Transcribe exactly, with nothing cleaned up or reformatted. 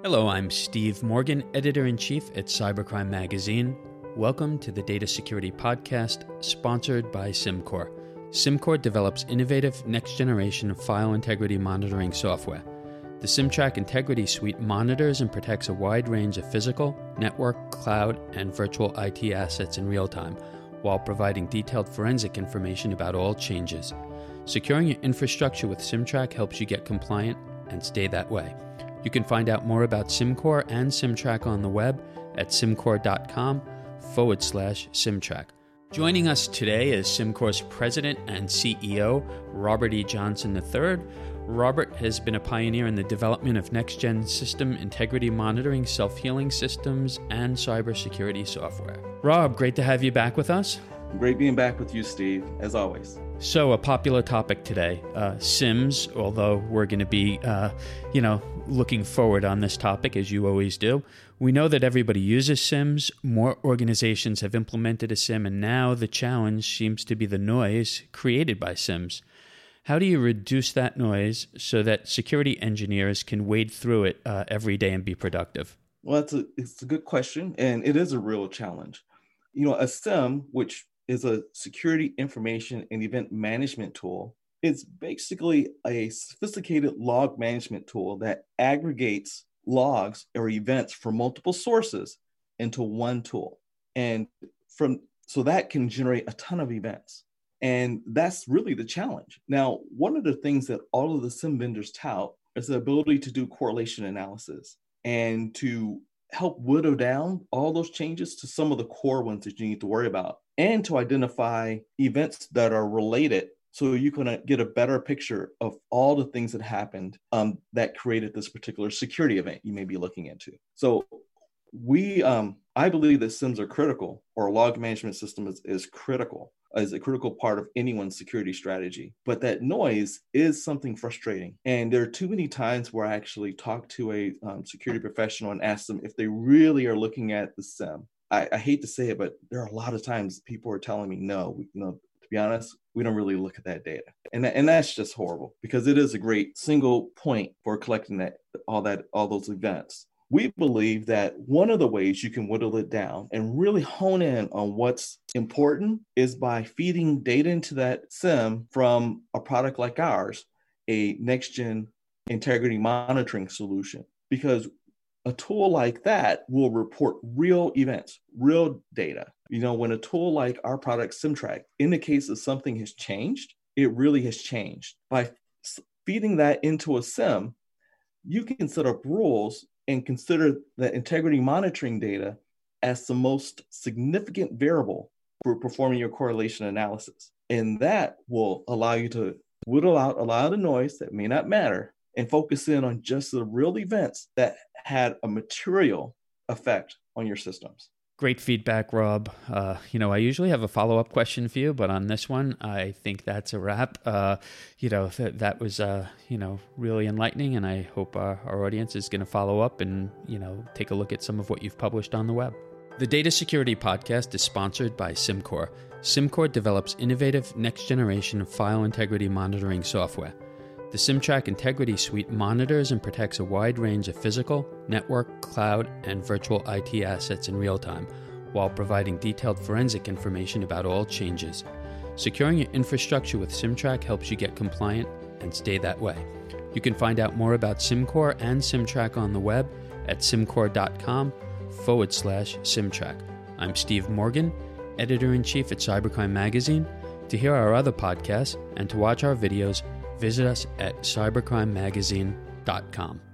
Hello, I'm Steve Morgan, Editor-in-Chief at Cybercrime Magazine. Welcome to the Data Security Podcast, sponsored by SimCore. SimCore develops innovative next-generation file integrity monitoring software. The SimTrack Integrity Suite monitors and protects a wide range of physical, network, cloud, and virtual I T assets in real time, while providing detailed forensic information about all changes. Securing your infrastructure with SimTrack helps you get compliant and stay that way. You can find out more about SimCore and SimTrack on the web at simcore.com forward slash SimTrack. Joining us today is SimCore's President and C E O, Robert E. Johnson the third. Robert has been a pioneer in the development of next-gen system integrity monitoring, self-healing systems, and cybersecurity software. Rob, great to have you back with us. Great being back with you, Steve, as always. So a popular topic today, uh, SIMs, although we're going to be, uh, you know, looking forward on this topic, as you always do. We know that everybody uses SIMs. More organizations have implemented a SIM, and now the challenge seems to be the noise created by SIMs. How do you reduce that noise so that security engineers can wade through it uh, every day and be productive? Well, it's a, it's a good question, and it is a real challenge. You know, a SIM, which is a security information and event management tool, is basically a sophisticated log management tool that aggregates logs or events from multiple sources into one tool. And from so that can generate a ton of events. And that's really the challenge. Now, one of the things that all of the SIM vendors tout is the ability to do correlation analysis and to help whittle down all those changes to some of the core ones that you need to worry about, and to identify events that are related so you can get a better picture of all the things that happened um, that created this particular security event you may be looking into. So we, um, I believe that SIMs are critical, or a log management system is, is critical, is a critical part of anyone's security strategy. But that noise is something frustrating. And there are too many times where I actually talk to a um, security professional and ask them if they really are looking at the SIM. I, I hate to say it, but there are a lot of times people are telling me, no, we, you know, to be honest, we don't really look at that data. And, that, and that's just horrible, because it is a great single point for collecting that, all that, all those events. We believe that one of the ways you can whittle it down and really hone in on what's important is by feeding data into that SIM from a product like ours, a next-gen integrity monitoring solution. Because a tool like that will report real events, real data. You know, when a tool like our product, SimTrack, indicates that something has changed, it really has changed. By feeding that into a SIM, you can set up rules and consider the integrity monitoring data as the most significant variable for performing your correlation analysis. And that will allow you to whittle out a lot of the noise that may not matter and focus in on just the real events that had a material effect on your systems. Great feedback, Rob. Uh, you know, I usually have a follow-up question for you, but on this one, I think that's a wrap. Uh, you know, th- that was, uh, you know, really enlightening, and I hope our, our audience is going to follow up and, you know, take a look at some of what you've published on the web. The Data Security Podcast is sponsored by SimCore. SimCore develops innovative next-generation file integrity monitoring software. The SimTrack Integrity Suite monitors and protects a wide range of physical, network, cloud, and virtual I T assets in real time, while providing detailed forensic information about all changes. Securing your infrastructure with SimTrack helps you get compliant and stay that way. You can find out more about SimCore and SimTrack on the web at simcore.com forward slash SimTrack. I'm Steve Morgan, Editor-in-Chief at Cybercrime Magazine. To hear our other podcasts and to watch our videos, visit us at cybercrime magazine dot com.